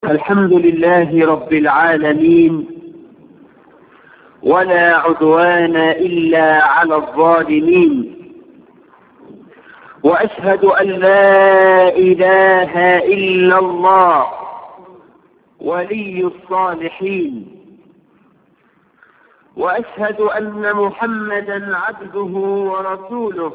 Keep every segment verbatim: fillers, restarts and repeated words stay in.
الحمد لله رب العالمين، ولا عدوان إلا على الظالمين، وأشهد أن لا إله إلا الله ولي الصالحين، وأشهد أن محمدا عبده ورسوله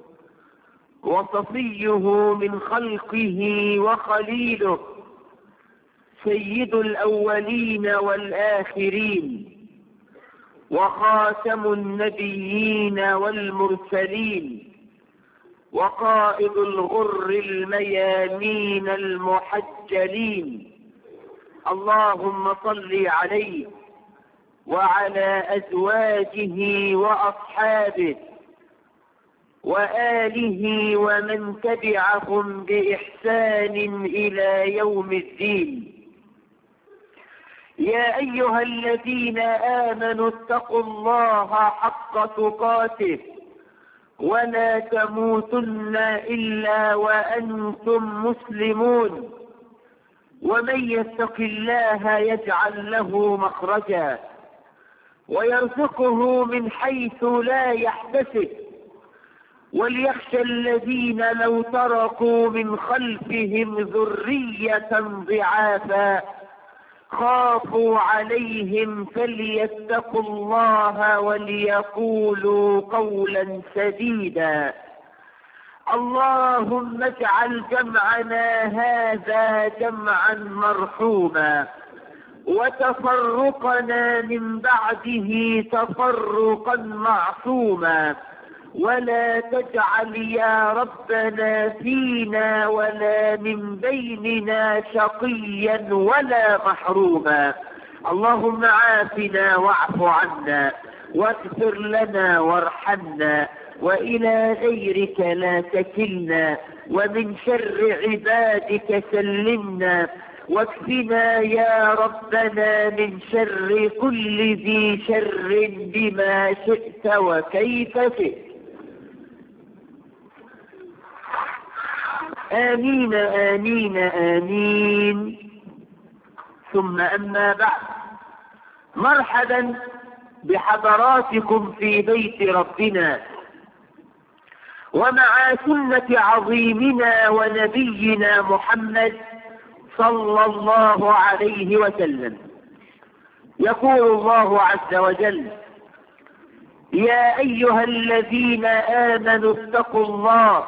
وصفيه من خلقه وخليله، سيد الأولين والآخرين، وخاتم النبيين والمرسلين، وقائد الغر الميامين المحجلين. اللهم صل عليه وعلى أزواجه وأصحابه وآله ومن تبعهم بإحسان إلى يوم الدين. يا أيها الذين آمنوا اتقوا الله حق تقاته ولا تموتن إلا وأنتم مسلمون، ومن يتق الله يجعل له مخرجا ويرزقه من حيث لا يحتسب، وليخشى الذين لو تركوا من خلفهم ذرية ضعافا خافوا عليهم فليتقوا الله وليقولوا قولا سديدا. اللهم اجعل جمعنا هذا جمعا مرحوما، وتفرقنا من بعده تفرقا معصوما، ولا تجعل يا ربنا فينا ولا من بيننا شقيا ولا محروما. اللهم عافنا واعف عنا واغفر لنا وارحمنا، وإلى غيرك لا تكلنا، ومن شر عبادك سلمنا، واكفنا يا ربنا من شر كل ذي شر بما شئت وكيف شئت. آمين آمين آمين. ثم أما بعد، مرحبا بحضراتكم في بيت ربنا ومع سنة عظيمنا ونبينا محمد صلى الله عليه وسلم. يقول الله عز وجل: يا أيها الذين آمنوا اتقوا الله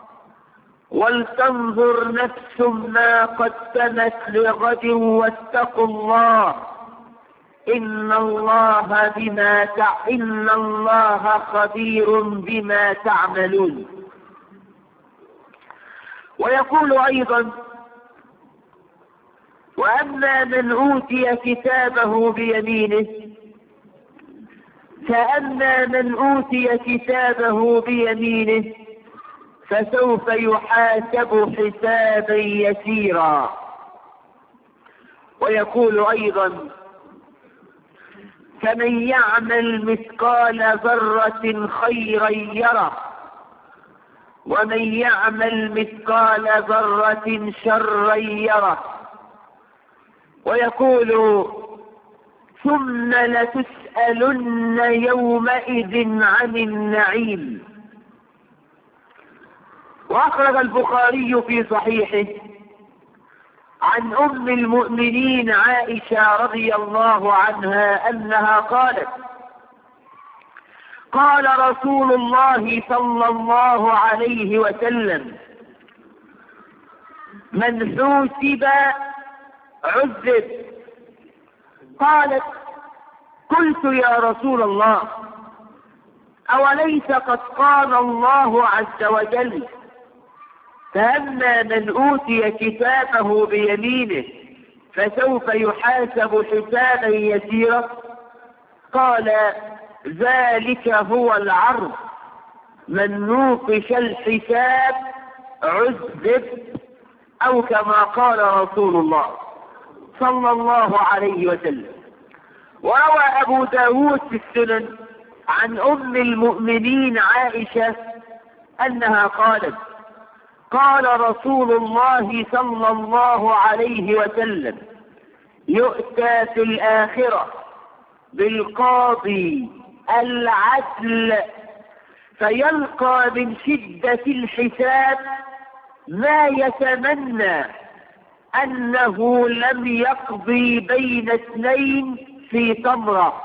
ولتنظر نفس ما قدمت لغد واتقوا الله إن الله بما تع... إن الله خبير بما تعملون. ويقول أيضا: وأما من أوتي كتابه بيمينه فأما من أوتي كتابه بيمينه فسوف يحاسب حسابا يسيرا. ويقول أيضا: فمن يعمل مثقال ذرة خيرا يره ومن يعمل مثقال ذرة شرا يره. ويقول: ثم لتسألن يومئذ عن النعيم. وأخرج البخاري في صحيحه عن أم المؤمنين عائشة رضي الله عنها أنها قالت: قال رسول الله صلى الله عليه وسلم: من حوسب عذب. قالت: قلت يا رسول الله أوليس قد قال الله عز وجل: فأما من أوتي كتابه بيمينه فسوف يحاسب حسابا يسيرا؟ قال: ذلك هو العرض، من نوقش الحساب عذب، أو كما قال رسول الله صلى الله عليه وسلم. وروى أبو داود في السنن عن أم المؤمنين عائشة أنها قالت: قال رسول الله صلى الله عليه وسلم: يؤتى في الآخرة بالقاضي العدل فيلقى من شدة الحساب ما يتمنى أنه لم يقضي بين اثنين في تمرة.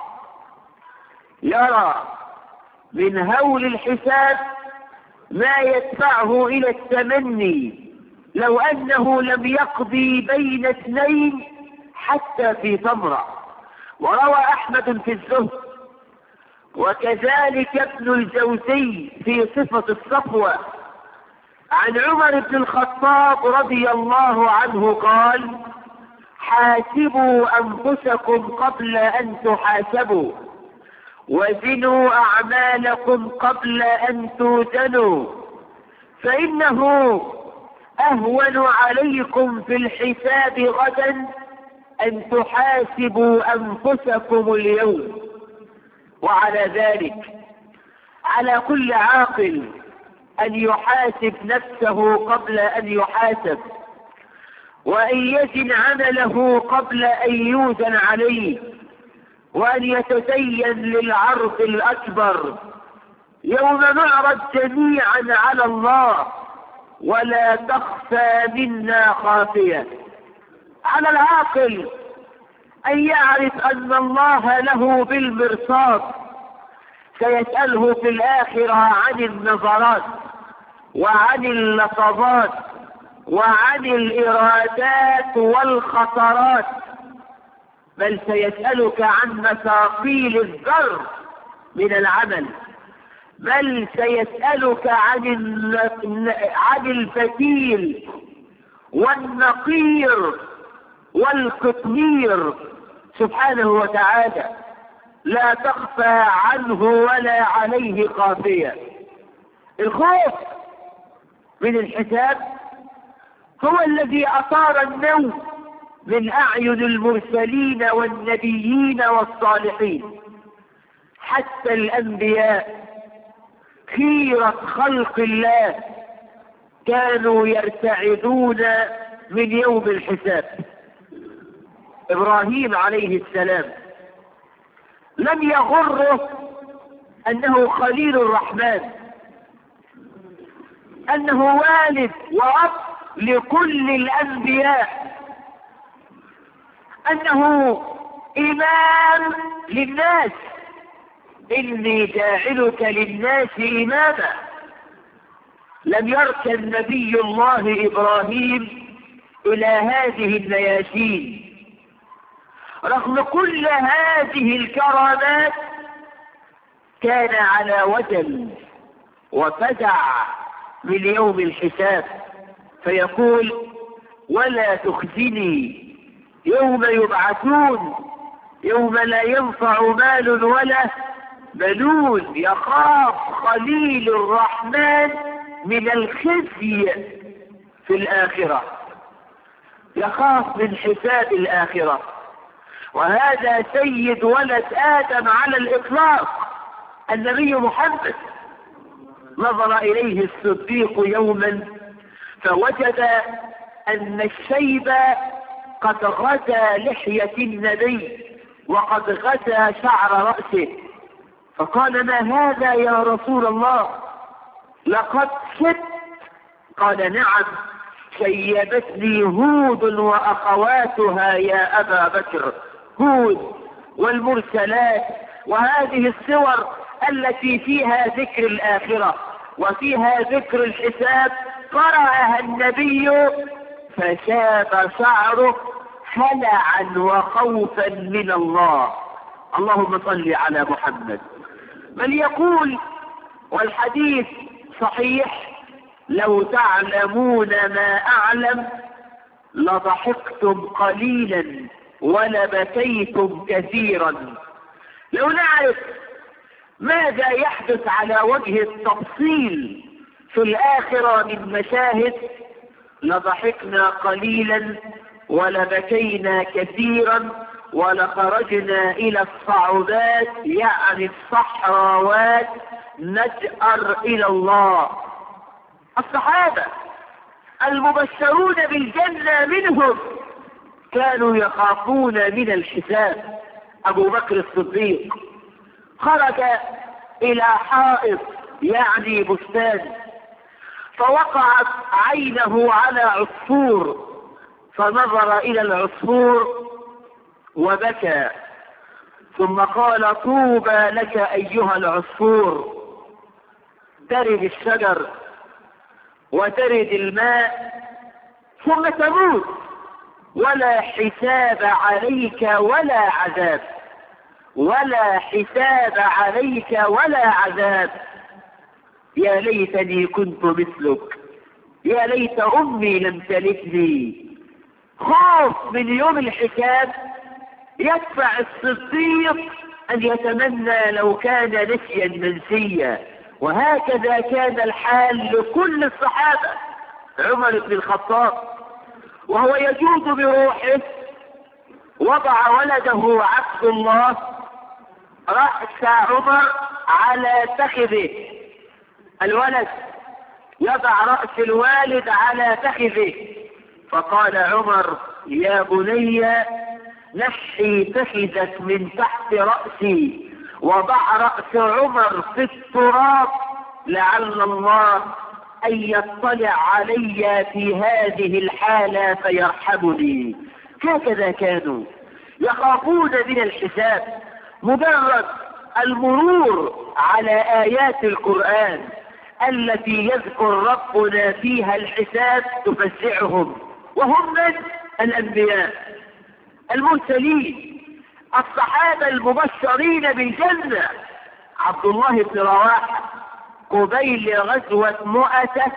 يرى من هول الحساب ما يدفعه إلى التمني لو أنه لم يقضي بين اثنين حتى في تمرة. وروى أحمد في الزهد وكذلك ابن الجوزي في صفة الصفوة عن عمر بن الخطاب رضي الله عنه قال: حاسبوا أنفسكم قبل أن تحاسبوا، وزنوا أعمالكم قبل أن توزنوا، فإنه أهون عليكم في الحساب غدا أن تحاسبوا أنفسكم اليوم. وعلى ذلك على كل عاقل أن يحاسب نفسه قبل أن يحاسب، وأن يزن عمله قبل أن يوزن عليه، وأن يتزين للعرض الأكبر يوم نعرض جميعا على الله ولا تخفى منا خافية. على العاقل أن يعرف أن الله له بالمرصاد سيسأله في الآخرة عن النظرات وعن اللحظات وعن الإرادات والخطرات، بل سيسألك عن مثاقيل الذر من العمل، بل سيسألك عن عن الفتيل والنقير والقطمير سبحانه وتعالى، لا تخفى عنه ولا عليه خافية. الخوف من الحساب هو الذي أثار النوم من أعين المرسلين والنبيين والصالحين، حتى الأنبياء خيرة خلق الله كانوا يرتعدون من يوم الحساب. إبراهيم عليه السلام لم يغره أنه خليل الرحمن، أنه والد وأب لكل الأنبياء، أنه إمام للناس، إني جاعلك للناس إماما. لم يركن نبي الله إبراهيم إلى هذه النياشين رغم كل هذه الكرامات، كان على وجل وفزع من يوم الحساب، فيقول: ولا تخزني يوم يبعثون يوم لا ينفع مال ولا بنون. يخاف خليل الرحمن من الخزي في الآخرة، يخاف من حساب الآخرة. وهذا سيد ولد آدم على الإطلاق، النبي محمد. نظر إليه الصديق يوما فوجد أن الشيب قد غزا لحية النبي وقد غزا شعر رأسه، فقال: ما هذا يا رسول الله؟ لقد شت. قال: نعم، شيبتني هود وأخواتها يا أبا بكر، هود والمرسلات، وهذه الصور التي فيها ذكر الآخرة وفيها ذكر الحساب قرأها النبي فشاب شعره هلعا وخوفا من الله. اللهم صل على محمد. بل يقول، والحديث صحيح: لو تعلمون ما أعلم لضحكتم قليلا ولبكيتم كثيرا. لو نعرف ماذا يحدث على وجه التفصيل في الآخرة من مشاهد لضحكنا قليلا ولبكينا كثيرا ولخرجنا إلى الصعودات، يعني الصحراوات، نجأر إلى الله. الصحابة المبشرون بالجنة منهم كانوا يخافون من الحساب. أبو بكر الصديق خرج إلى حائط يعني بستان، فوقعت عينه على عصفور، فنظر إلى العصفور وبكى، ثم قال: طوبى لك أيها العصفور، ترد الشجر وترد الماء ثم تموت، ولا حساب عليك ولا عذاب، ولا حساب عليك ولا عذاب. يا ليتني كنت مثلك، يا ليت أمي لم تلدني. خوف من يوم الحساب يدفع الصديق أن يتمنى لو كان نسيا منسيا، وهكذا كان الحال لكل الصحابة. عمر بن الخطاب وهو يجود بروحه وضع ولده عبد الله رأس عمر على فخذه، الولد يضع رأس الوالد على فخذه، فقال عمر: يا بني نحي فخذك من تحت رأسي وضع رأس عمر في التراب، لعل الله أن يطلع علي في هذه الحالة فيرحمني. هكذا كانوا يخافون من الحساب. مجرد المرور على آيات القرآن التي يذكر ربنا فيها الحساب تفزعهم، وهم من الأنبياء المرسلين الصحابة المبشرين بالجنة. عبد الله بن رواحة قبيل غزوة مؤتة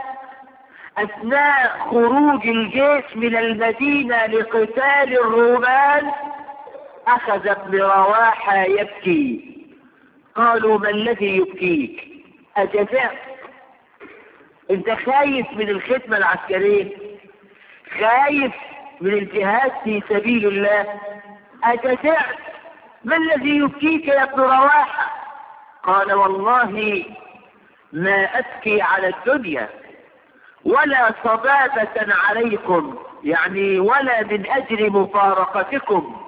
أثناء خروج الجيش من المدينة لقتال الرومان أخذ ابن رواحة يبكي. قالوا: ما الذي يبكيك؟ أجزعت؟ انت خايف من الخدمة العسكرية؟ خايف من الجهاد في سبيل الله؟ أجزعت؟ ما الذي يبكيك يا ابن رواحة؟ قال: والله ما أبكي على الدنيا ولا صبابة عليكم، يعني ولا من أجل مفارقتكم،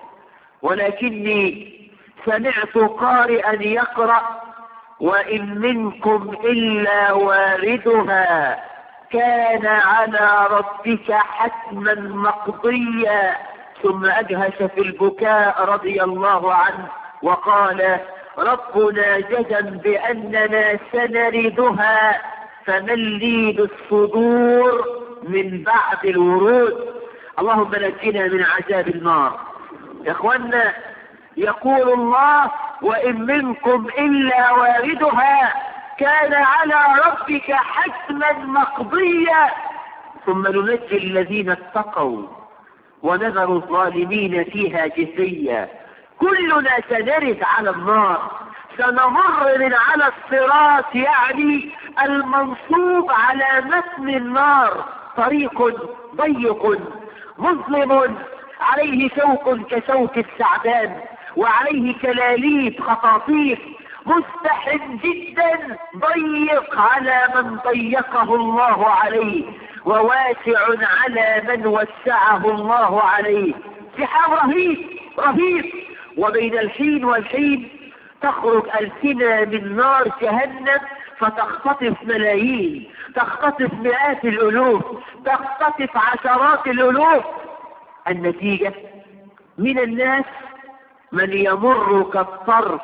ولكني سمعت قارئا يقرأ: وإن منكم إلا واردها كان على ربك حتما مقضيا. ثم أجهش في البكاء رضي الله عنه وقال: ربنا جزم بأننا سنردها، فمن لي بالصدور من بعد الورود. اللهم نجنا من عذاب النار. يا اخوانا، يقول الله: وإن منكم إلا واردها كان على ربك حتما مقضيا، ثم ننجي الذين اتقوا ونذر الظالمين فيها جثيا. كلنا سنرد على النار، سنمر من على الصراط، يعني المنصوب على متن النار، طريق ضيق مظلم عليه شوك كشوك السعدان، وعليه كلاليب خطاطيف، مزدحم جدا، ضيق على من ضيقه الله عليه، وواسع على من وسعه الله عليه. زحام رهيب رهيب، وبين الحين والحين تخرج ألسنة من نار جهنم فتختطف ملايين، تختطف مئات الألوف، تختطف عشرات الألوف. النتيجة: من الناس من يمر كالطرف،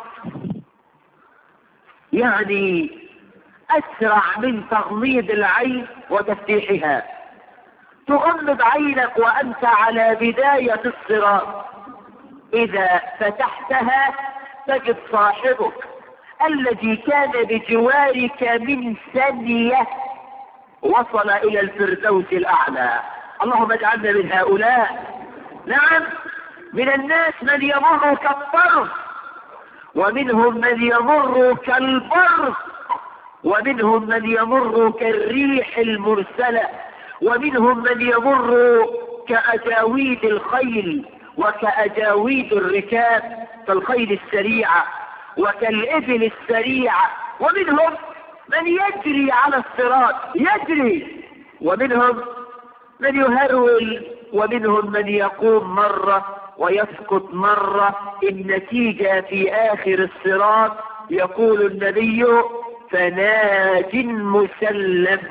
يعني أسرع من تغميض العين وتفتيحها. تغمض عينك وأنت على بداية الصراط، إذا فتحتها تجد صاحبك الذي كان بجوارك من ثانية وصل إلى الفردوس الأعلى. اللهم اجعلنا من هؤلاء. نعم، من الناس من يمر كالطرف، ومنهم من يمر كالبرق، ومنهم من يمر كالريح المرسلة، ومنهم من يمر كأجاويد الخيل وكأجاويد الركاب، كالخيل السريعة وكالإبل السريعة. ومنهم من يجري على الصراط، يجري، ومنهم من يهرول ومنهم من يقوم مرة ويسقط مرة. النتيجة في آخر الصراط يقول النبي فناج مسلم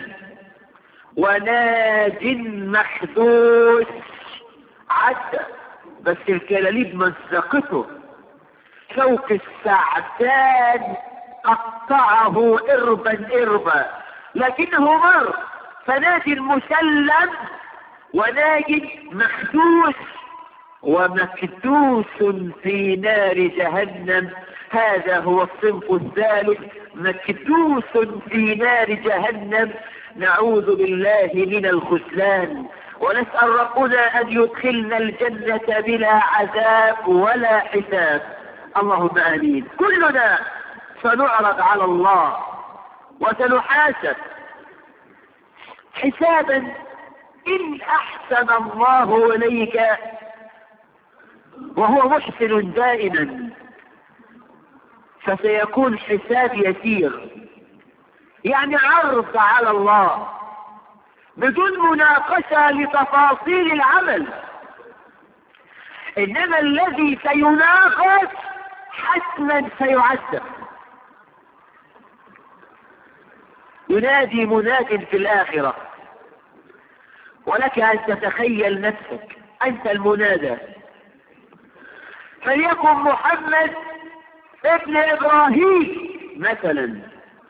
وناج محدوث. عدى بس الكلاليب مزقته، شوك السعدان قطعه إربا إربا، لكنه مر. فناج مسلم وناج محدوث ومكدوس في نار جهنم. هذا هو الصنف الثالث، مكدوس في نار جهنم. نعوذ بالله من الخذلان، ونسأل ربنا أن يدخلنا الجنة بلا عذاب ولا حساب. اللهم آمين. كلنا سنعرض على الله وسنحاسب حسابا إن أحسن الله إليك، وهو محسن دائما، فسيكون حساب يسير، يعني عرض على الله بدون مناقشة لتفاصيل العمل. إنما الذي سيناقش حتما سيعذب. ينادي مناد في الآخرة، ولك أن تتخيل نفسك أنت المنادى، فليكن محمد ابن إبراهيم مثلا،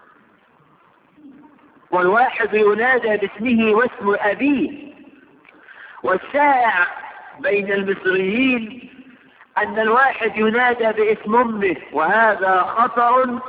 والواحد ينادى باسمه واسم أبيه. والشائع بين المصريين أن الواحد ينادى باسم أمه، وهذا خطأ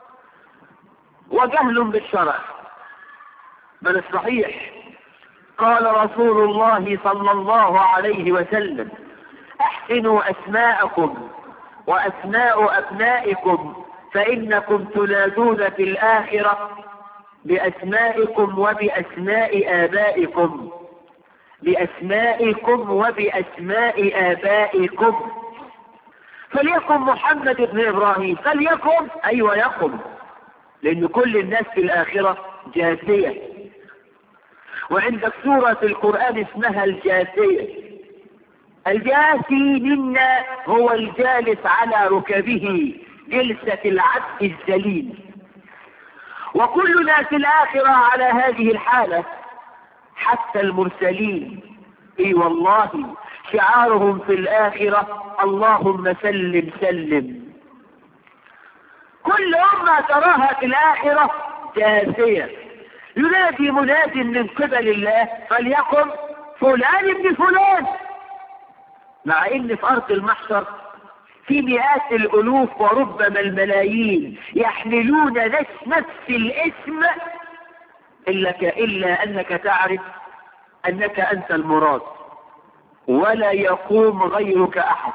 وجهل بالشرع. بل الصحيح قال رسول الله صلى الله عليه وسلم احسنوا أسماءكم وأسماء أبنائكم فإنكم تنادون في الآخرة بأسمائكم وبأسماء آبائكم، بأسمائكم وبأسماء آبائكم. فليكن محمد بن إبراهيم، فليكن أيوة يقم، لأن كل الناس في الآخرة جاثية. وعندك سورة القرآن اسمها الجاثية. الجاثي منا هو الجالس على ركبه جلسة العبد الذليل، وكلنا في الآخرة على هذه الحالة حتى المرسلين. اي والله شعارهم في الآخرة اللهم سلم سلم. كل أمة تراها في الآخرة جاثية. ينادي مناد من قبل الله فليكن فلان ابن فلان، مع ان في أرض المحشر في مئات الألوف وربما الملايين يحملون نفس الاسم، إلا, إلا أنك تعرف أنك أنت المراد ولا يقوم غيرك أحد.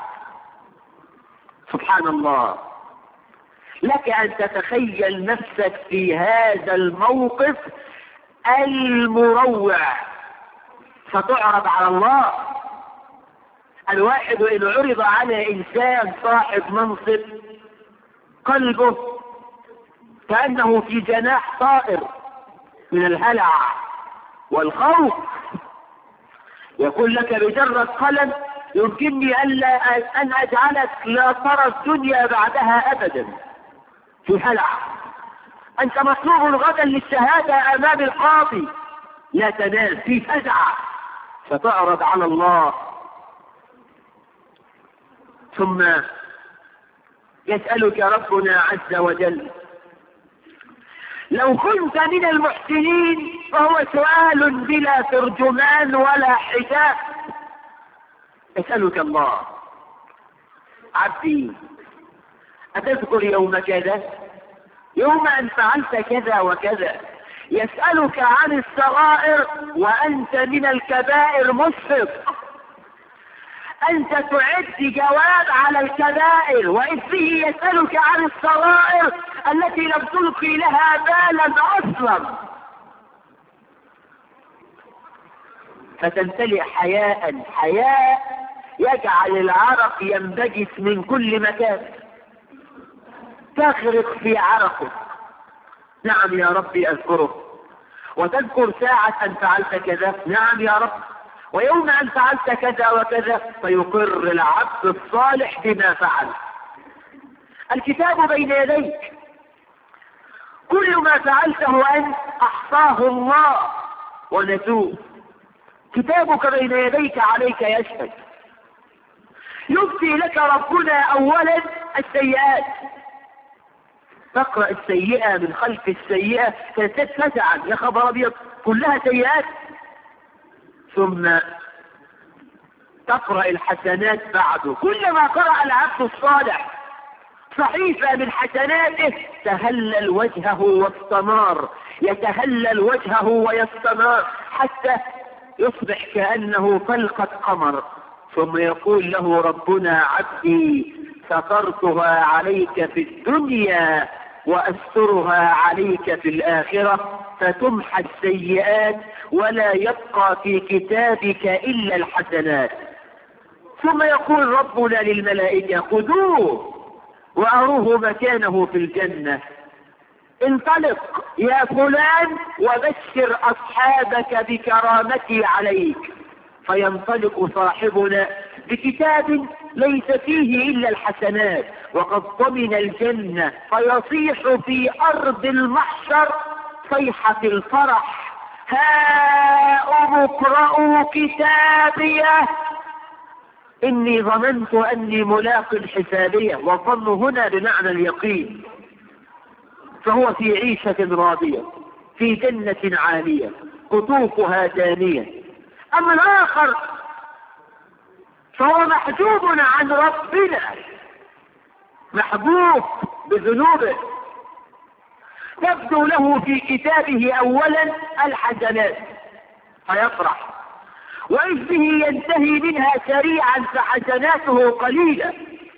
سبحان الله. لك أن تتخيل نفسك في هذا الموقف المروع، فتعرض على الله. الواحد إن عرض على إنسان صاحب منصب قلبه كأنه في جناح طائر من الهلع والخوف، يقول لك بجرد قلم يمكنني ألا أن أجعلك لا ترى الدنيا بعدها أبدا، في هلع. أنت مطلوب غدا للشهادة أمام القاضي، لا تنام، في فزع، فتعرض على الله. ثم يسألك ربنا عز وجل لو كنت من المحسنين، فهو سؤال بلا ترجمان ولا حجاب. يسألك الله عبدي أتذكر يوم كذا، يوم أن فعلت كذا وكذا. يسألك عن الصغائر وأنت من الكبائر مشفق. أنت تعد جواب على الكبائر، وإذ به يسألك عن الصغائر التي لم تلقي لها بالا أصلا، فتمتلئ حياء حياء يجعل العرق ينبجس من كل مكان، تغرق في عرقه. نعم يا ربي أذكره. وتذكر ساعة أن فعلت كذا، نعم يا رب. ويوم أن فعلت كذا وكذا فيقر العبد الصالح بما فعل. الكتاب بين يديك، كل ما فعلته أنت أحصاه الله ونسوه. كتابك بين يديك عليك يشهد. يبدي لك ربنا أولا السيئات، تقرأ السيئة من خلف السيئة فتتفزع، يا خبر أبيض كلها سيئات. ثم تقرأ الحسنات بعده، كلما قرأ العبد الصالح صحيفة من حسناته تهلل وجهه واستنار، يتهلل وجهه ويستنار حتى يصبح كأنه فلقة قمر. ثم يقول له ربنا عبدي سترتها عليك في الدنيا وأسترها عليك في الآخرة، فتمحى السيئات ولا يبقى في كتابك إلا الحسنات. ثم يقول ربنا للملائكة خذوه وأروه مكانه في الجنة، انطلق يا فلان وبشر أصحابك بكرامتي عليك. فينطلق صاحبنا بكتاب ليس فيه إلا الحسنات وقد ضمن الجنة، فيصيح في أرض المحشر صيحة الفرح: هاؤم اقرءوا كتابيه إني ظننت أني ملاق حسابيه. والظن هنا بمعنى اليقين، فهو في عيشة راضية في جنة عالية قطوفها دانية. أما الآخر فهو محجوب عن ربنا، محبوب بذنوبه، تبدو له في كتابه أولا الحسنات فيفرح، وإذ به ينتهي منها سريعا فحسناته قليلة.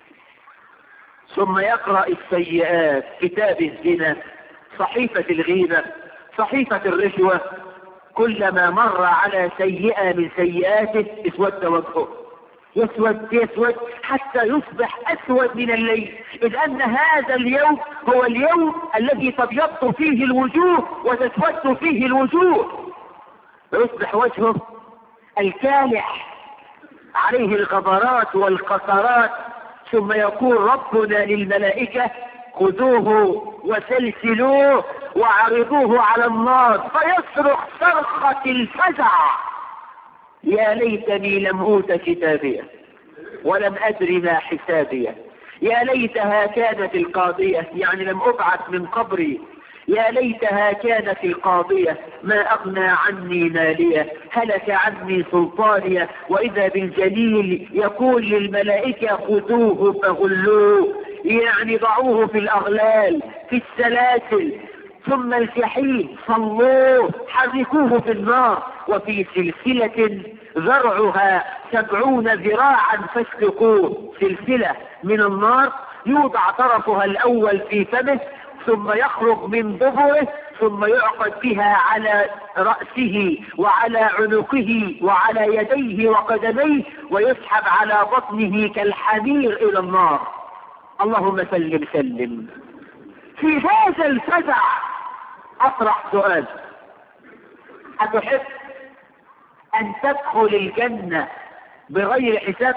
ثم يقرأ السيئات، كتاب الزنا، صحيفة الغيبة، صحيفة الرشوة، كلما مر على سيئة من سيئاته اسود وجهه، يسود يسود حتى يصبح أسود من الليل، إذ أن هذا اليوم هو اليوم الذي تبيض فيه الوجوه وتسود فيه الوجوه، ويصبح وجهه الكالح عليه الغبرات والقصرات. ثم يقول ربنا للملائكة خذوه وسلسلوه وعرضوه على النار، فيصرخ صرخة الفزع: يا ليتني لم أوت كتابيه ولم أدر ما حسابيه، يا ليتها كانت القاضية، يعني لم أبعث من قبري، يا ليتها كانت القاضية ما أغنى عني مالية، هلك عني سلطانية. وإذا بالجليل يقول للملائكة خذوه فغلوه، يعني ضعوه في الأغلال في السلاسل، ثم الجحيم صلوه حركوه في النار، وفي سلسلة ذرعها سبعون ذراعا فاسلكوه، سلسلة من النار يوضع طرفها الأول في فمه ثم يخرج من دبره، ثم يعقد بها على رأسه وعلى عنقه وعلى يديه وقدميه، ويسحب على بطنه كالحمير إلى النار. اللهم سلم سلم. في هذا الفزع أطرح سؤال: أتحب أن تدخل الجنة بغير حساب؟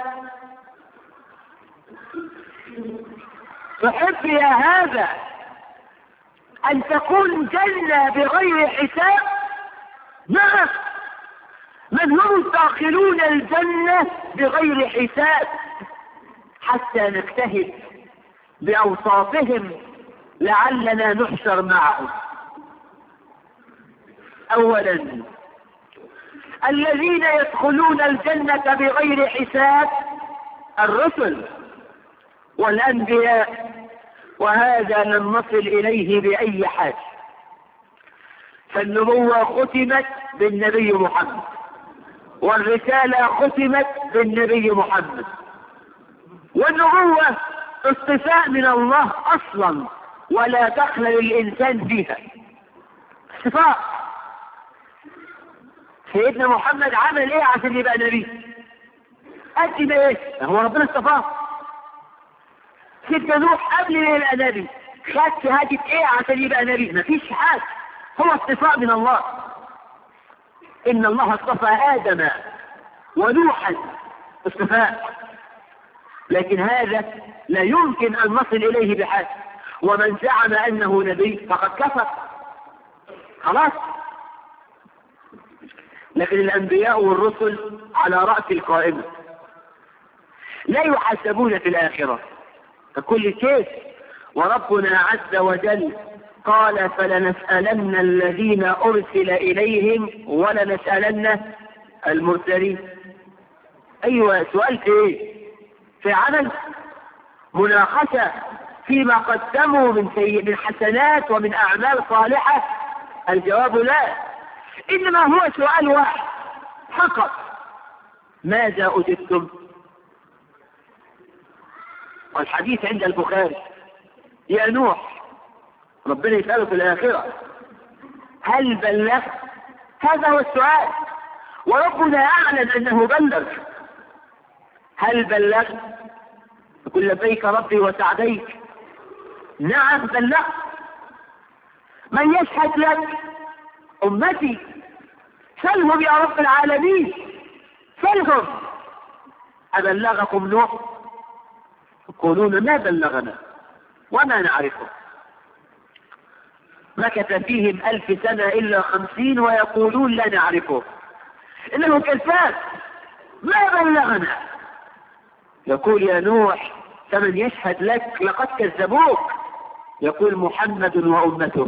تحب يا هذا أن تكون جنة بغير حساب؟ نعم، من هم الداخلون الجنة بغير حساب، حتى نجتهد بأوصافهم لعلنا نحشر معهم. أولا، الذين يدخلون الجنة بغير حساب الرسل والأنبياء، وهذا لن نصل إليه بأي حال، فالنبوة ختمت بالنبي محمد، والرسالة ختمت بالنبي محمد، والنبوة اصطفاء من الله أصلا ولا دخل للإنسان فيها، اصطفاء. سيدنا محمد عمل ايه عشان يبقى نبي؟ قدم ايه؟ هو ربنا اصطفاه. سيدنا نوح قبل ما يبقى نبي خد شهادة ايه عشان يبقى نبي؟ مفيش حاجة، هو اصطفاء من الله. ان الله اصطفى ادم ونوحا اصطفاء، لكن هذا لا يمكن أن نصل إليه بحال، ومن زعم أنه نبي فقد كفر خلاص. لكن الأنبياء والرسل على رأس القائمة لا يحاسبون في الآخرة فكل كيف. وربنا عز وجل قال فلنسألن الذين أرسل إليهم ولنسألن المرسلين. أيوة، سؤال في إيه؟ في عمل مناقشة فيما قدموا من سيء من حسنات ومن أعمال صالحة؟ الجواب لا، إنما هو سؤال واحد فقط: ماذا أجبتم؟ والحديث عند البخاري: يا نوح، ربنا يسأله في الآخرة: هل بلغت؟ هذا هو السؤال، وربنا أعلن أنه بلغ. هل بلغت؟ يقول لبيك ربي وسعديك. نعم بلغت. من يشهد لك؟ أمتي. سلهم يا رب العالمين، سلهم. أبلغكم نوح؟ يقولون ما بلغنا وما نعرفه. مكث فيهم ألف سنة إلا خمسين ويقولون لا نعرفه، إنه كذاب ما بلغنا. يقول يا نوح فمن يشهد لك؟ لقد كذبوك. يقول محمد وأمته،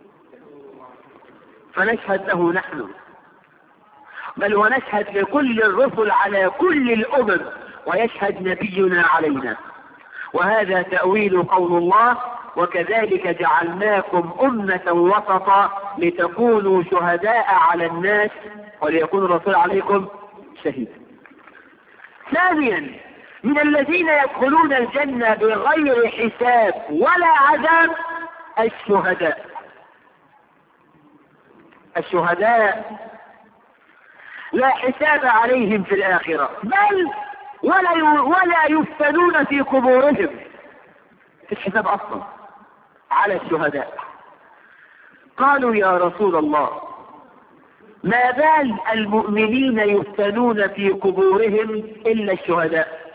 فنشهد له نحن، بل ونشهد لكل الرسل على كل الأمم، ويشهد نبينا علينا. وهذا تأويل قول الله: وكذلك جعلناكم أمة وسطا لتكونوا شهداء على الناس وليكون الرسول عليكم شهيدا. ثانيا، من الذين يدخلون الجنة بغير حساب ولا عذاب الشهداء. الشهداء لا حساب عليهم في الآخرة، بل ولا ولا يفتنون في قبورهم. في الحساب أصلا على الشهداء. قالوا يا رسول الله ما بال المؤمنين يفتنون في قبورهم إلا الشهداء؟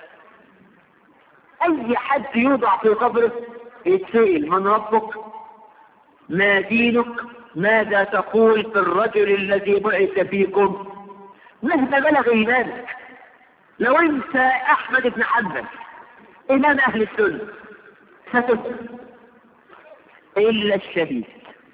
أي حد يوضع في قبره يتسئل: من ربك؟ ما دينك؟ ماذا تقول في الرجل الذي بعث فيكم؟ مهما بلغ إيمانك. لو انت احمد بن حنبل امام اهل السنة ستسأل الا الشهيد.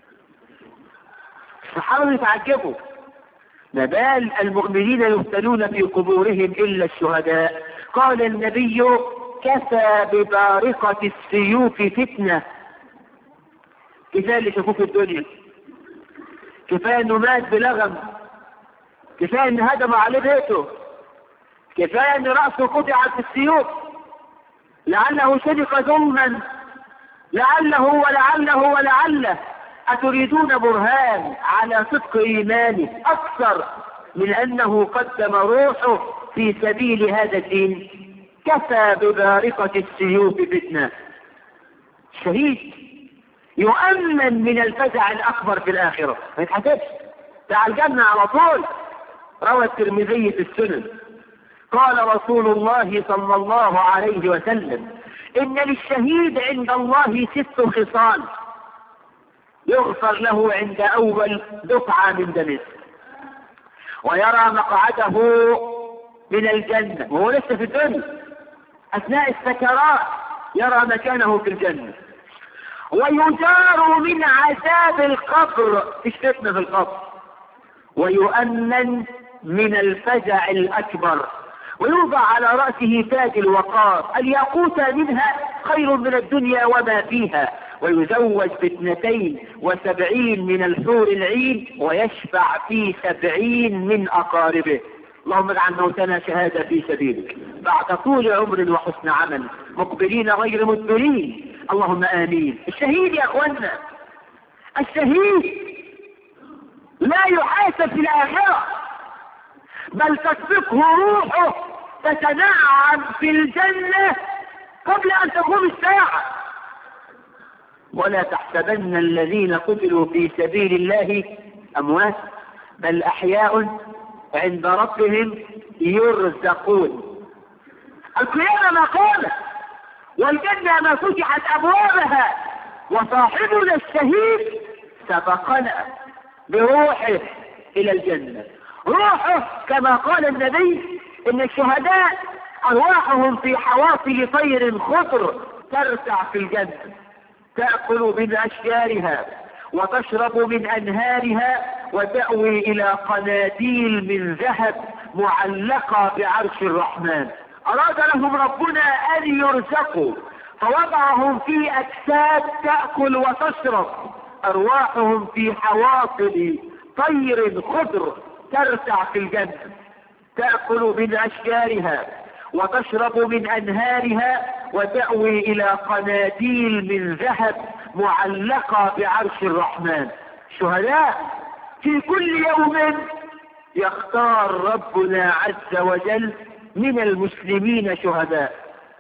الصحابة يتعجبوا: ما بال المؤمنين يفتنون في قبورهم الا الشهداء؟ قال النبي: كفى ببارقة السيوف فتنة. كفاية اللي شافوه في الدنيا، كفاية انه مات بلغم، كفاية ان هدم عليه بيته، كفاية ان رأسه قطعت بالسيوف، لعله صدق ظلما، لعله ولعله ولعله. أتريدون برهان على صدق إيمانه أكثر من أنه قدم روحه في سبيل هذا الدين؟ كفى ببارقة السيوف فتنة. شهيد يؤمن من الفزع الأكبر في الآخرة، ما يتحسبش، تعال الجنة على طول. روى الترمذي في السنن قال رسول الله صلى الله عليه وسلم: إن للشهيد عند الله ست خصال يغفر له عند أول دفعة من دمه، ويرى مقعده من الجنة وهو لسه في الدنيا، أثناء السكرات يرى مكانه في الجنة، ويجار من عذاب القبر، مش فتنة في القبر، ويؤمن من الفزع الأكبر، ويوضع على رأسه تاج الوقار، الياقوت منها خير من الدنيا وما فيها، ويزوج باثنتين وسبعين من الحور العين، ويشفع في سبعين من أقاربه. اللهم اجعل موتنا شهادة في سبيلك بعد طول عمر وحسن عمل، مقبلين غير مدبرين، اللهم آمين. الشهيد يا أخوانا، الشهيد لا يحاسب في الآخرة، بل تسبقه روحه تتنعم في الجنة قبل أن تقوم الساعة. ولا تحسبن الذين قتلوا في سبيل الله أموات، بل أحياء عند ربهم يرزقون. القيامة ما قامت، والجنة ما فتحت أبوابها، وصاحبنا الشهيد سبقنا بروحه إلى الجنة. روحه كما قال النبي إن الشهداء أرواحهم في حواصل طير خضر ترتع في الجنة، تأكل من أشجارها وتشرب من أنهارها وتأوي إلى قناديل من ذهب معلقة بعرش الرحمن. أراد لهم ربنا أن يرزقوا فوضعهم في أجساد تأكل وتشرب، أرواحهم في حواصل طير خضر ترتع في الجنة، تأكل من أشجارها وتشرب من أنهارها وتأوي إلى قناديل من ذهب معلقة بعرش الرحمن. شهداء في كل يوم يختار ربنا عز وجل من المسلمين شهداء،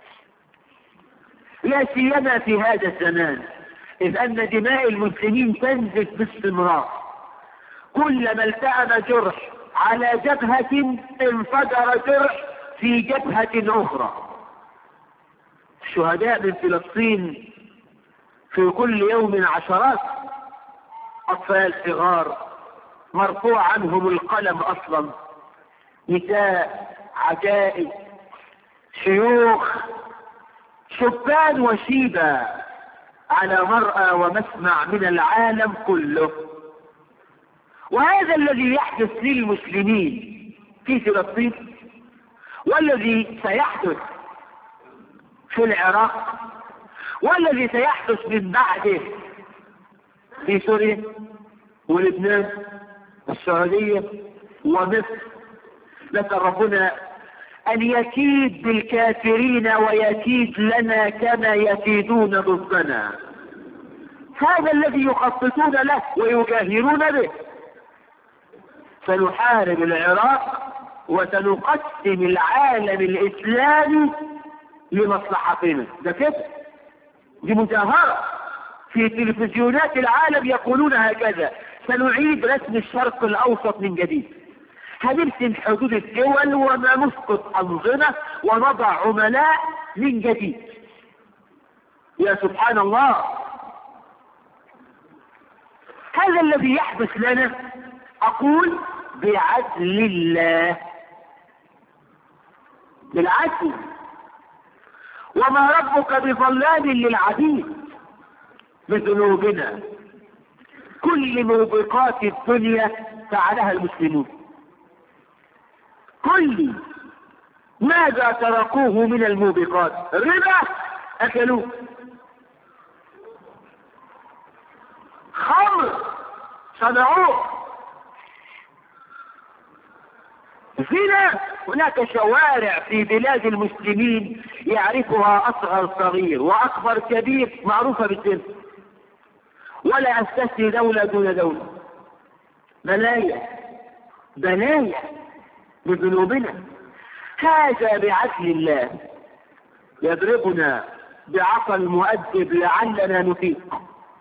لا سيما في هذا الزمان، إذ أن دماء المسلمين تنزف باستمرار. كلما التأم جرح على جبهة انفجر جرح في جبهة أخرى. الشهداء من فلسطين في كل يوم عشرات، أطفال صغار مرفوع عنهم القلم أصلا، نساء، عجائز، شيوخ، شبان وشيبة، على مرأى ومسمع من العالم كله. وهذا الذي يحدث للمسلمين في فلسطين، والذي سيحدث في العراق، والذي سيحدث من بعده في سوريا ولبنان والسعودية ومصر. نسأل ربنا أن يكيد بالكافرين ويكيد لنا كما يكيدون ضدنا. هذا الذي يخططون له ويجاهرون به. سنحارب العراق وسنقسم العالم الإسلامي لمصلحتنا. ده كده، دي مجاهرة في تلفزيونات العالم يقولون هكذا: سنعيد رسم الشرق الأوسط من جديد، هنرسم حدود الدول ونسقط أنظمة ونضع عملاء من جديد. يا سبحان الله، هذا الذي يحدث لنا أقول بعدل الله، بالعدل. وما ربك بظلام للعبيد بذنوبنا. كل موبقات الدنيا فعلها المسلمون، كل ماذا تركوه من الموبقات؟ الربا أكلوه، خمر صنعوه، زنا. هناك شوارع في بلاد المسلمين يعرفها أصغر صغير وأكبر كبير معروفة بالزنا، ولا أستثني دولة دون دولة. بلايا بلايا بذنوبنا. هذا بعدل الله يضربنا بعصا المؤدب لعلنا نفيق.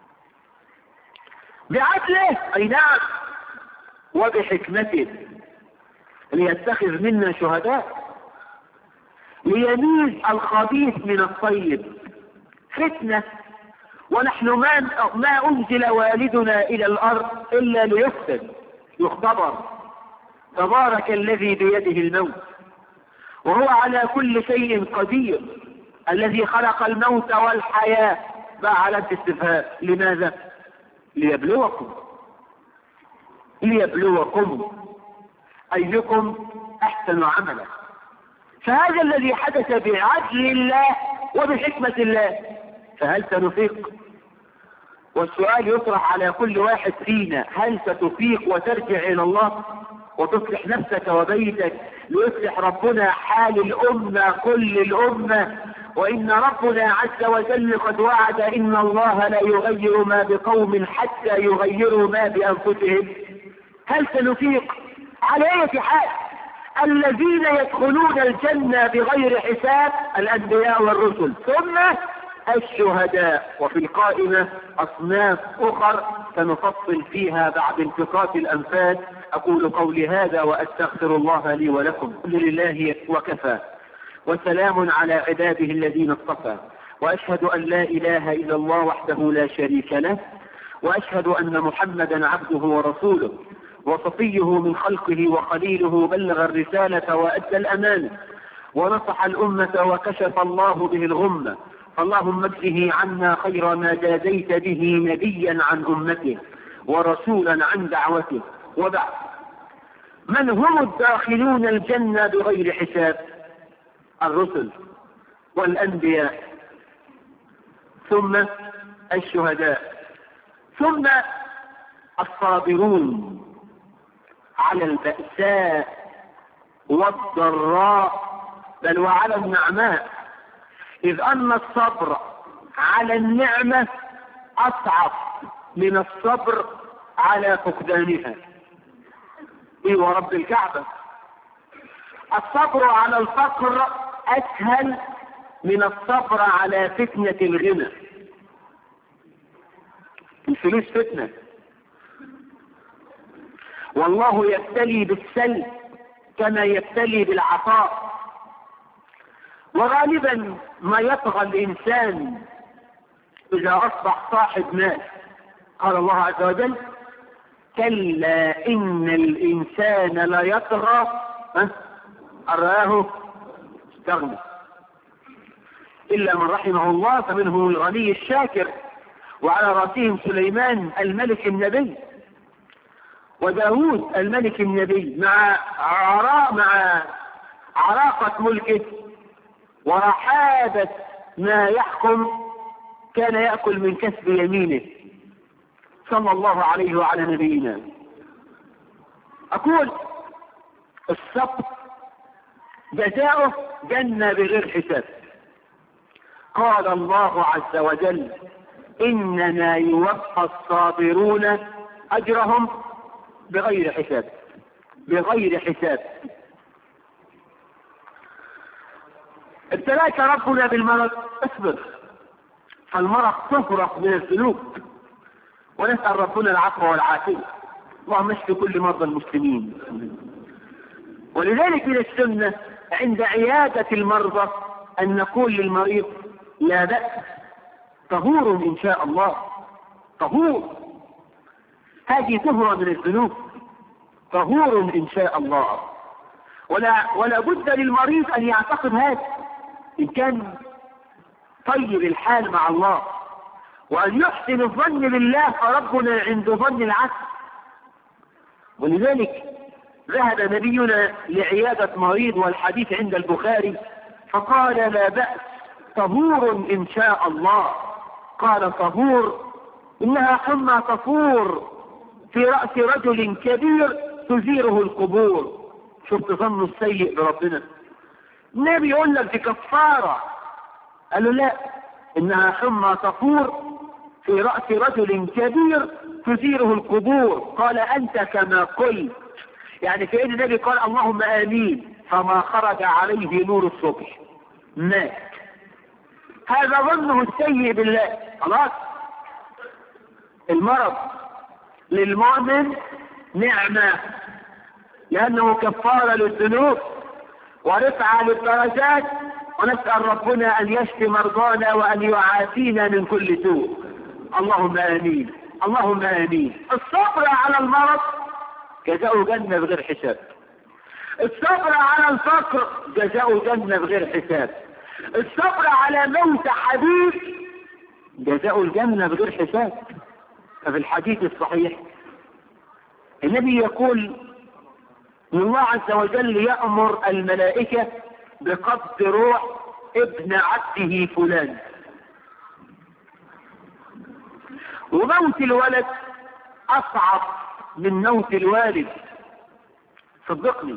بعدله أي نعم، وبحكمته ليتخذ منا شهداء، ليميز الخبيث من الطيب. فتنة، ونحن ما, ما أنزل والدنا إلى الأرض إلا ليفتن يختبر. تبارك الذي بيده الموت وهو على كل شيء قدير، الذي خلق الموت والحياة بقى على استفهام. لماذا؟ ليبلوكم ليبلوكم أيكم أحسن عملا. فهذا الذي حدث بعدل الله وبحكمة الله. فهل سنفيق؟ والسؤال يطرح على كل واحد فينا: هل ستفيق وترجع إلى الله وتصلح نفسك وبيتك ليصلح ربنا حال الأمة كل الأمة؟ وإن ربنا عز وجل قد وعد: إن الله لا يغير ما بقوم حتى يغيروا ما بأنفسهم. هل سنفيق؟ على أي حال؟ الذين يدخلون الجنة بغير حساب الأنبياء والرسل، ثم الشهداء. وفي القائمة أصناف أخر سنفصل فيها بعد التقاط الأنفاس. أقول قولي هذا وأستغفر الله لي ولكم. الحمد لله وكفى، وسلام على عباده الذين اصطفى، وأشهد أن لا إله إلا الله وحده لا شريك له، وأشهد أن محمدا عبده ورسوله وصفيه من خلقه وخليله، بلغ الرسالة وأدى الأمانة ونصح الأمة وكشف الله به الغمة، اللهم اجزه عنا خير ما جازيت به نبيا عن أمته ورسولا عن دعوته. وبعد، من هم الداخلون الجنة بغير حساب؟ الرسل والأنبياء، ثم الشهداء، ثم الصابرون على البأساء والضراء بل وعلى النعماء، إذ أن الصبر على النعمة أصعب من الصبر على فقدانها. إيه ورب الكعبة، الصبر على الفقر أسهل من الصبر على فتنة الغنى. الفلوس فتنة، والله يبتلي بالسلب كما يبتلي بالعطاء. وغالبا ما يطغى الإنسان إذا أصبح صاحب مال. قال الله عز وجل: كلا إن الإنسان لا يطغى أن رآه استغنى، إلا من رحمه الله، فمنهم الغني الشاكر، وعلى رأسهم سليمان الملك النبي وداود الملك النبي، مع عراء مع عراقة ملكه ورحابة ما يحكم كان يأكل من كسب يمينه، صلى الله عليه وعلى نبينا. أقول الصبر جزاؤه جنة بغير حساب. قال الله عز وجل: إنما يوفى الصابرون أجرهم بغير حساب. بغير حساب. ابتلاك ربنا بالمرض، اصبر، فالمرض تفرق من الذنوب، ونسأل ربنا العفو والعافية. اللهم اشف كل مرضى المسلمين. ولذلك من السنة عند عيادة المرضى أن نقول للمريض: لا بأس، طهور إن شاء الله، طهور، هذه طهرة من الذنوب، طهور إن شاء الله. ولا, ولا بد للمريض أن يعتقد هذا إن كان طيب الحال مع الله، وأن يحسن الظن بالله، فربنا عند ظن العبد. ولذلك ذهب نبينا لعيادة مريض، والحديث عند البخاري، فقال: لا بأس، طهور إن شاء الله. قال: طهور؟ إنها حمى تفور في رأس رجل كبير تزيره القبور. شفت ظنه السيء بربنا. النبي يقول لك دي كفارة. قالوا: لا، إنها حمى تفور في رأس رجل كبير تزيره القبور. قال: أنت كما قلت. يعني كأن النبي قال: اللهم آمين، فما خرج عليه نور الصبح، مات. هذا ظنه السيء بالله. خلاص، المرض للمؤمن نعمة، لأنه كفارة للذنوب ورفعة للدرجات. ونسأل ربنا أن يشفي مرضانا وأن يعافينا من كل سوء. اللهم آمين، اللهم آمين. الصبر على المرض جزاء جنة بغير حساب. الصبر على الفقر جزاء جنة بغير حساب. الصبر على موت حبيب جزاء الجنة بغير حساب. ففي الحديث الصحيح النبي يقول: إن الله عز وجل يأمر الملائكة بقبض روح ابن عبده فلان. وموت الولد أصعب من موت الوالد، صدقني.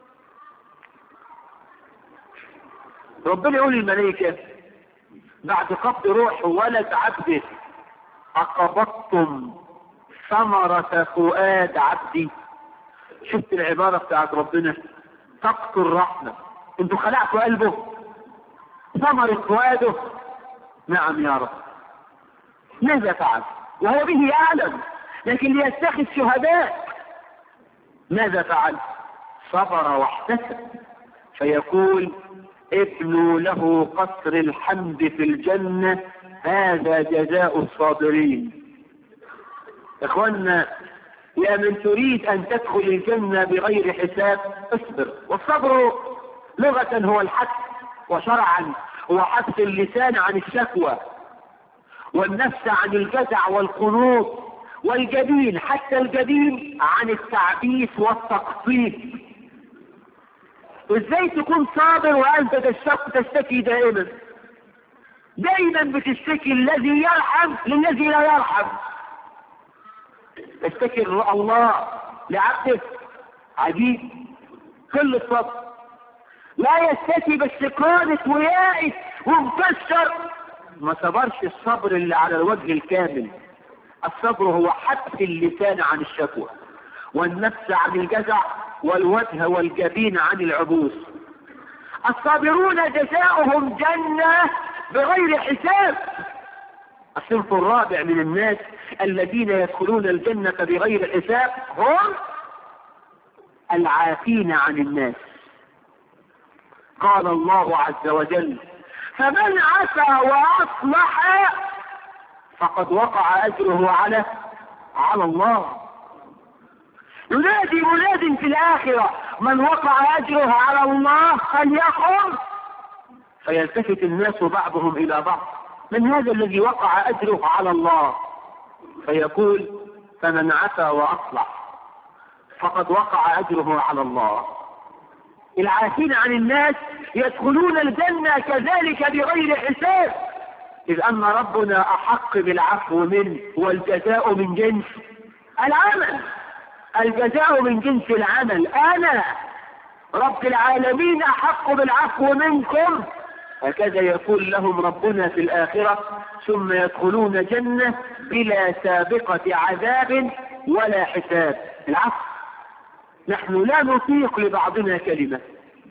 ربنا يقول للملائكة بعد قبض روح ولد عبده: أقبضتم ثمرة فؤاد عبدي. شفت العبارة بتاعت ربنا؟ تقتل الرحمة. انتوا خلعتوا قلبه، ثمرة فؤاده نعم يا رب. ماذا فعل وهو به أعلم، لكن ليتخذ شهداء. ماذا فعل؟ صبر واحتسب، فيقول ابنوا له قصر الحمد في الجنة، هذا جزاء الصابرين. اخوانا، يا من تريد ان تدخل الجنة بغير حساب اصبر. والصبر لغة هو الحث، وشرعا هو حث اللسان عن الشكوى، والنفس عن الجزع والقنوط، والجبين حتى الجبين عن التعبيس والتقطيف. ازاي تكون صابر وانت تشتكي دائما؟ دائما بتشتكي الذي يرحم للذي لا يرحم. تشتكي الله لعبده، عجيب كل الصبر. لا يشتكي باستقامة ويائس ومكسر، ما صبرش الصبر اللي على الوجه الكامل. الصبر هو حبس اللسان عن الشكوى، والنفس عن الجزع، والوجه والجبين عن العبوس. الصابرون جزاؤهم جنة بغير حساب. الصنف الرابع من الناس الذين يدخلون الجنة بغير حساب هم العافين عن الناس. قال الله عز وجل: فمن عفا وأصلح فقد وقع أجره على على الله. ينادي مناد في الآخرة: من وقع أجره على الله فليقم. فيلتفت الناس بعضهم إلى بعض: من هذا الذي وقع أجره على الله؟ فيقول: فمن عفا وأصلح فقد وقع أجره على الله. العافين عن الناس يدخلون الجنة كذلك بغير حساب، إذ أن ربنا أحق بالعفو منه، والجزاء من جنس العمل. الجزاء من جنس العمل. أنا رب العالمين أحق بالعفو منكم. هكذا يقول لهم ربنا في الآخرة: ثم يدخلون جنة بلا سابقة عذاب ولا حساب. العفو. نحن لا نطيق لبعضنا كلمة،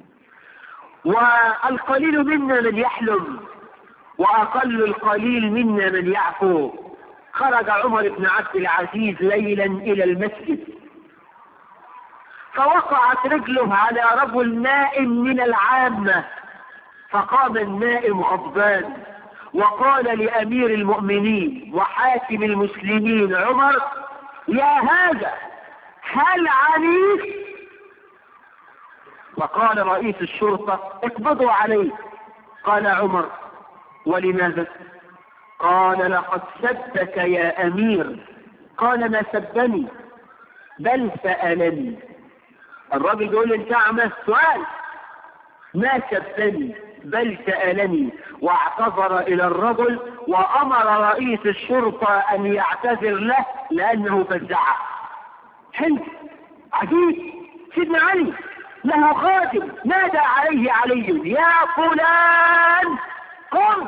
والقليل منا من يحلم، وأقل القليل منا من يعفو. خرج عمر بن عبد العزيز ليلا إلى المسجد، فوقعت رجله على رجل نائم من العامة، فقام النائم غضبان وقال لأمير المؤمنين وحاكم المسلمين عمر: يا هذا، هل عنيف؟ فقال رئيس الشرطة: اقبضوا عليه. قال عمر: ولماذا؟ قال: لقد سبك يا أمير. قال: ما سبني بل سألني. الراجل يقول: انت عمل سؤال. ما سبني بل سألني. واعتذر إلى الرجل، وأمر رئيس الشرطة أن يعتذر له لأنه فزعه. حلو عجيب. سيدنا علي له خادم، نادى عليه علي: يا فلان قم.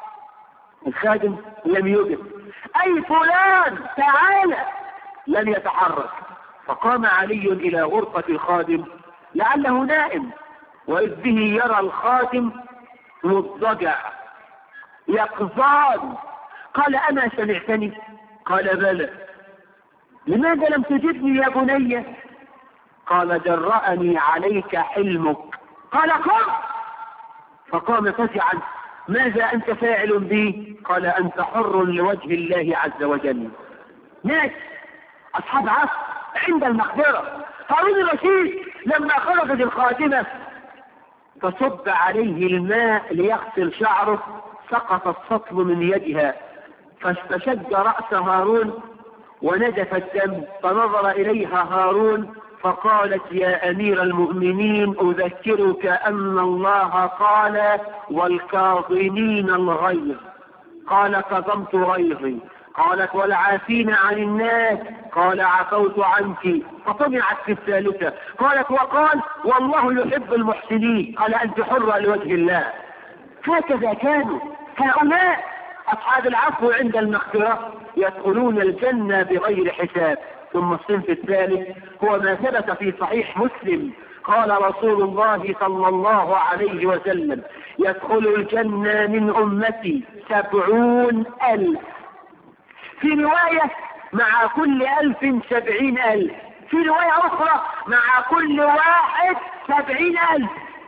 الخادم لم يجب. أي فلان تعال. لم يتحرك. فقام علي إلى غرفة الخادم لعله نائم، وإذ به يرى الخادم مضطجع يقظان. قال: أما سمعتني؟ قال: بلى. لماذا لم تجبني يا بني؟ قال: جرأني عليك حلمك. قال: قم. فقام فزعا: ماذا أنت فاعل بي؟ قال: أنت حر لوجه الله عز وجل. ناس أصحاب عصر عند المقبرة. هارون الرشيد لما خرجت الخادمة تصب عليه الماء ليغسل شعره، سقط السطل من يدها، فاستشد رأس هارون ونزف الدم، فنظر إليها هارون فقالت: يا أمير المؤمنين، أذكرك أن الله قال: والكاظمين الغيظ. قال: كظمت غيظي. قالت: والعافين عن الناس. قال: عفوت عنك. فطمعت في الثالثة. قالت: وقال: والله يحب المحسنين. قال: أنت حرة لوجه الله. هكذا كانوا هؤلاء أصحاب العفو عند المغفرة، يدخلون الجنة بغير حساب. ثم الصنف الثالث هو ما ثبت في صحيح مسلم قال رسول الله صلى الله عليه وسلم: يدخل الجنة من أمتي سبعون ألف، في رواية مع كل ألف سبعين ألف، في رواية أخرى مع كل واحد سبعين ألف.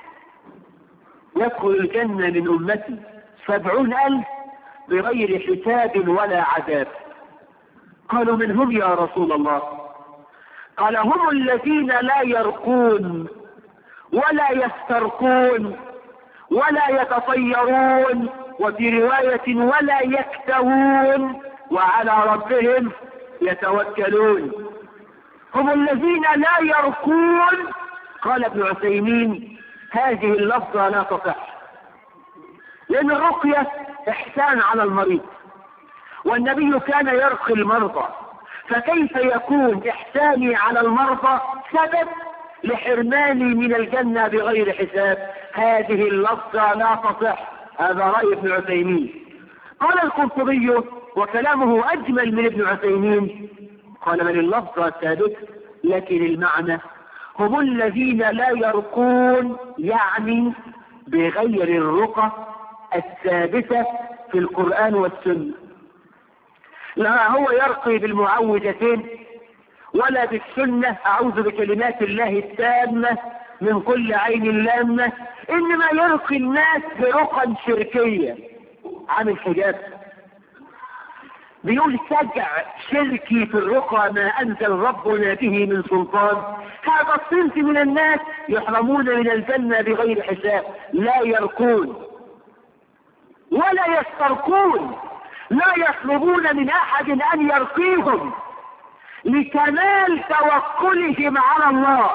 يدخل الجنة من أمتي سبعون ألف بغير حساب ولا عذاب. قالوا: من هم يا رسول الله؟ قال: هم الذين لا يرقون ولا يسترقون ولا يتطيرون، وفي رواية ولا يكتوون، وعلى ربهم يتوكلون. هم الذين لا يرقون. قال ابن عثيمين: هذه اللفظة لا تصح، لأن الرقية إحسان على المريض، والنبي كان يرقي المرضى، فكيف يكون إحساني على المرضى سبب لحرماني من الجنة بغير حساب؟ هذه اللفظة لا تصح. هذا رأي ابن عثيمين. قال القرطبي وكلامه أجمل من ابن عثيمين، قال: بل اللفظة ثابتة لكن المعنى هم الذين لا يرقون، يعني بغير الرقى الثابتة في القرآن والسنة. لا هو يرقي بالمعوذتين ولا بالسنة أعوذ بكلمات الله التامة من كل عين لامة، إنما يرقي الناس برقى شركية. عامل حجاب بيقول: سجع شركي في الرقى ما أنزل ربنا به من سلطان. هذا الصنف من الناس يحرمون من الجنة بغير حساب، لا يرقون ولا يسترقون، لا يطلبون من أحد أن يرقيهم لكمال توكلهم على الله.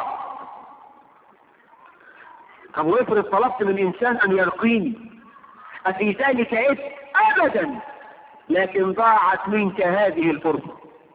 طب وافرض طلبت من إنسان أن يرقيني، أفي ذلك إثم؟ أبدا، لكن ضاعت منك هذه الفرصة.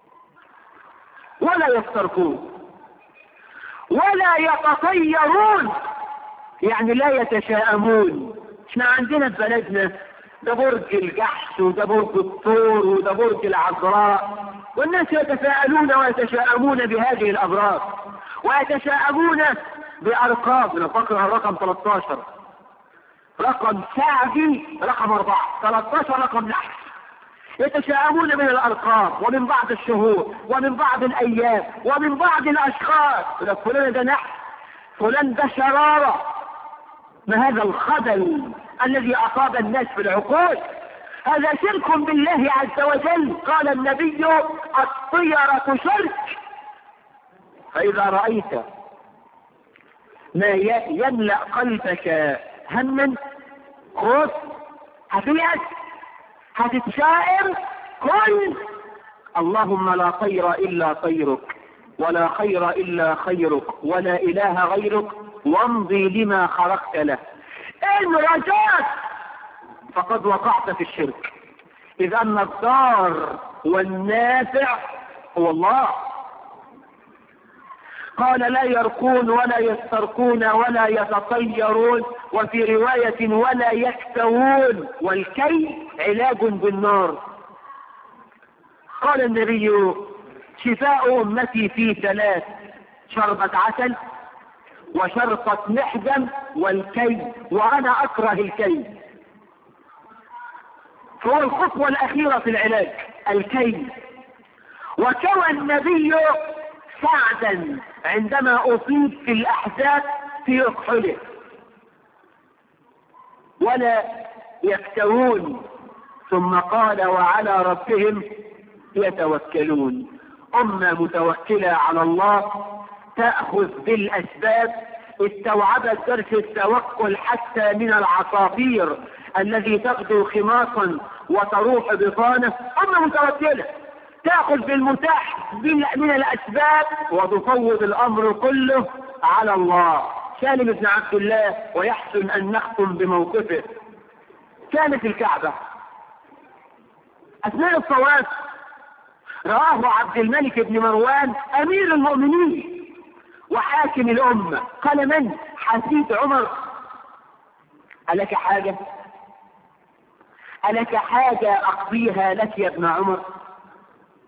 ولا يسترقون ولا يتطيرون، يعني لا يتشاءمون. احنا عندنا في بلدنا ده برج الجحش وده برج الثور وده برج العذراء، والناس يتساءلون ويتشاءمون بهذه الأبراج ويتشاءمون بأرقام. نفكر الرقم ثلاثة عشر رقم سعدي، رقم أربعة، ثلاثة عشر رقم نحس. يتشاءمون من الأرقام ومن بعض الشهور ومن بعض الأيام ومن بعض الأشخاص. فلان ده نحس، فلان ده شرارة. ما هذا الخبل الذي أصاب الناس في العقول؟ هذا شرك بالله عز وجل. قال النبي: الطيرة شرك. فإذا رأيت ما يملأ قلبك هما، خوف، هتيأس، هتتشائم، قل: اللهم لا طير إلا طيرك، ولا خير إلا خيرك، ولا إله غيرك، وامضي لما خلقت له. إن رجعت فقد وقعت في الشرك، إذ أن الضار والنافع هو الله. قال: لا يرقون ولا يسترقون ولا يتطيرون، وفي رواية ولا يكتوون، والكي علاج بالنار. قال النبي: شفاء أمتي في ثلاث: شربة عسل وشرطة محجم والكي، وأنا أكره الكي. فهو الخطوة الأخيرة في العلاج الكي. وكوى النبي سعدا عندما أصيب في الأحزاب في أكحله. ولا يكتوون، ثم قال: وعلى ربهم يتوكلون. أمة متوكلة على الله تأخذ بالأسباب، استوعبت درس التوكل حتى من العصافير الذي تغدو خماصا وتروح بطانه. أمة متوكلة تأخذ بالمتاح من الأسباب وتفوض الأمر كله على الله. سالم بن عبد الله، ويحسن أن نختم بموقفه. كانت الكعبة أثناء الطواف رآه عبد الملك بن مروان أمير المؤمنين وحاكم الأمة. قال: من؟ حسيت عمر. ألك حاجة؟ ألك حاجة أقضيها لك يا ابن عمر؟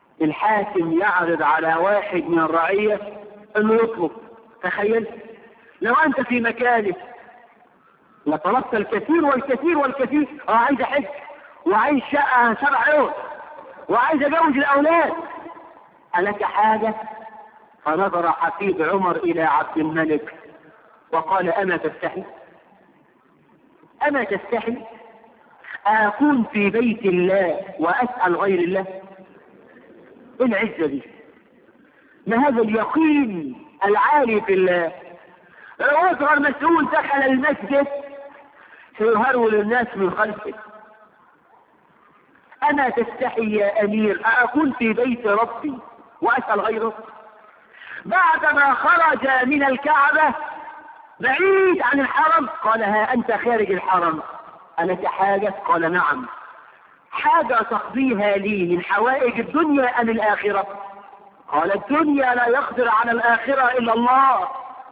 الحاكم يعرض على واحد من الرعية أنه يطلب. تخيل لو أنت في مكانه لطلبت الكثير والكثير والكثير. اه عايز أحج وعايز شقة سبع عيون وعايز أجوز الأولاد، ألك حاجة؟ فنظر حفيد عمر إلى عبد الملك وقال أما تستحي؟ أما تستحي أكون في بيت الله وأسأل غير الله؟ العزة دي، ما هذا اليقين العالي في الله. لو أصغر مسؤول دخل المسجد سيهرول الناس من خلفه. أما تستحي يا أمير أكون في بيت ربي وأسأل غيره؟ بعدما خرج من الكعبة بعيد عن الحرم قال ها أنت خارج الحرم ألك حاجة؟ قال نعم. حاجة تقضيها لي من حوائج الدنيا أم الآخرة؟ قال الدنيا لا يقدر على الآخرة إلا الله.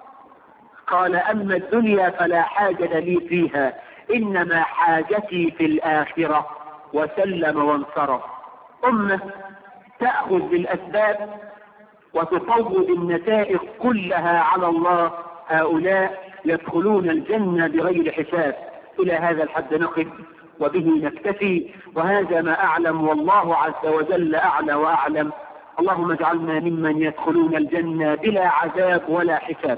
قال أما الدنيا فلا حاجة لي فيها، إنما حاجتي في الآخرة. وسلم وانصرف. أمة تأخذ بالأسباب وتفوض النتائج كلها على الله، هؤلاء يدخلون الجنة بغير حساب. إلى هذا الحد نقف وبه نكتفي، وهذا ما أعلم والله عز وجل أعلى وأعلم. اللهم اجعلنا ممن يدخلون الجنة بلا عذاب ولا حساب.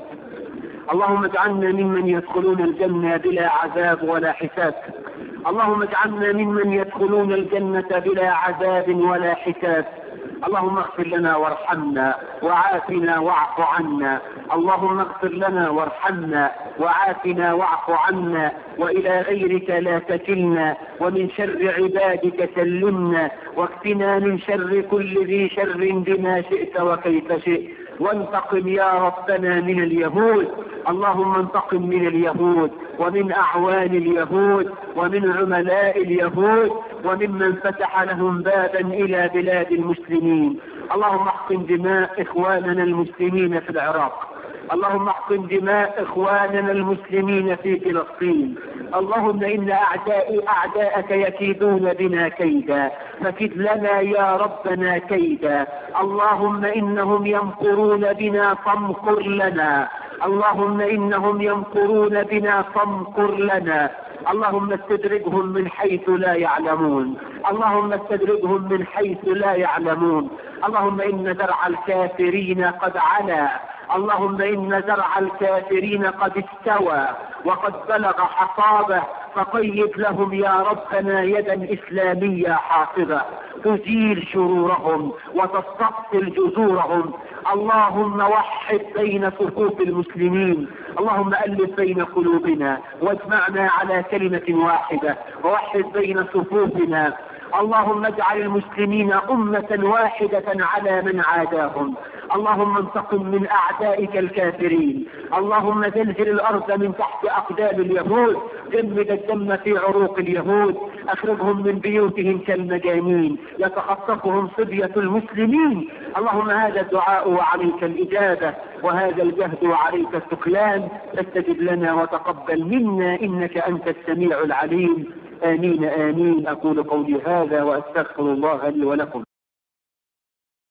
اللهم اجعلنا ممن يدخلون الجنة بلا عذاب ولا حساب. اللهم اجعلنا ممن يدخلون الجنة بلا عذاب ولا حساب. اللهم اغفر لنا وارحمنا وعافنا واعف عنا. اللهم اغفر لنا وارحمنا وعافنا واعف عنا، وإلى غيرك لا تكلنا، ومن شر عبادك سلمنا، واكفنا من شر كل ذي شر بما شئت وكيف شئت. وانتقم يا ربنا من اليهود. اللهم انتقم من اليهود ومن أعوان اليهود ومن عملاء اليهود وممن فتح لهم بابا إلى بلاد المسلمين. اللهم احقن دماء إخواننا المسلمين في العراق. اللهم احقن دماء إخواننا المسلمين في فلسطين. اللهم إن أعداء أعداءك يكيدون بنا كيدا، فكد لنا يا ربنا كيدا. اللهم إنهم يمكرون بنا فامكر لنا. اللهم إنهم يمكرون بنا فامكر لنا. اللهم استدرجهم من حيث لا يعلمون. اللهم استدرجهم من حيث لا يعلمون. اللهم إن درع الكافرين قد علا. اللهم إن زرع الكافرين قد استوى وقد بلغ حصابه، فقيد لهم يا ربنا يدا إسلامية حافظة تزيل شرورهم وتستأصل جذورهم. اللهم وحد بين صفوف المسلمين. اللهم ألف بين قلوبنا واجمعنا على كلمة واحدة، ووحد بين صفوفنا. اللهم اجعل المسلمين أمة واحدة على من عاداهم. اللهم انتقم من أعدائك الكافرين. اللهم زلزل الأرض من تحت أقدام اليهود، جمد الدم في عروق اليهود، أخرجهم من بيوتهم كالمجانين، يتخطفهم صبية المسلمين. اللهم هذا الدعاء وعليك الإجابة، وهذا الجهد وعليك السكلان، فاستجب لنا وتقبل منا إنك أنت السميع العليم. آمين آمين. أقول قولي هذا وأستغفر الله لي ولكم.